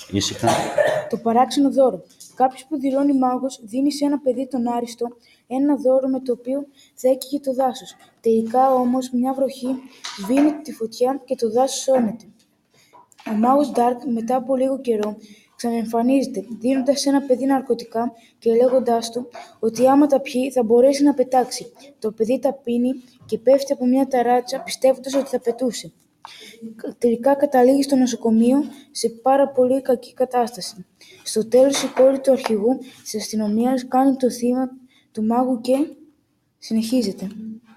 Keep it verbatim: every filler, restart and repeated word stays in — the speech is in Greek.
Ήσυχα. Το παράξενο δώρο. Κάποιος που δηλώνει μάγος δίνει σε ένα παιδί τον άριστο ένα δώρο με το οποίο θα έκαιγε το δάσος. Τελικά όμως μια βροχή σβήνει τη φωτιά και το δάσος σώνεται. Ο μάγος Ντάρκ μετά από λίγο καιρό ξαναεμφανίζεται, δίνοντας σε ένα παιδί ναρκωτικά και λέγοντάς του ότι άμα τα πιει θα μπορέσει να πετάξει. Το παιδί τα πίνει και πέφτει από μια ταράτσα πιστεύοντας ότι θα πετούσε. Τελικά καταλήγει στο νοσοκομείο σε πάρα πολύ κακή κατάσταση. Στο τέλος η κόρη του αρχηγού της αστυνομίας κάνει το θύμα του μάγου και συνεχίζεται.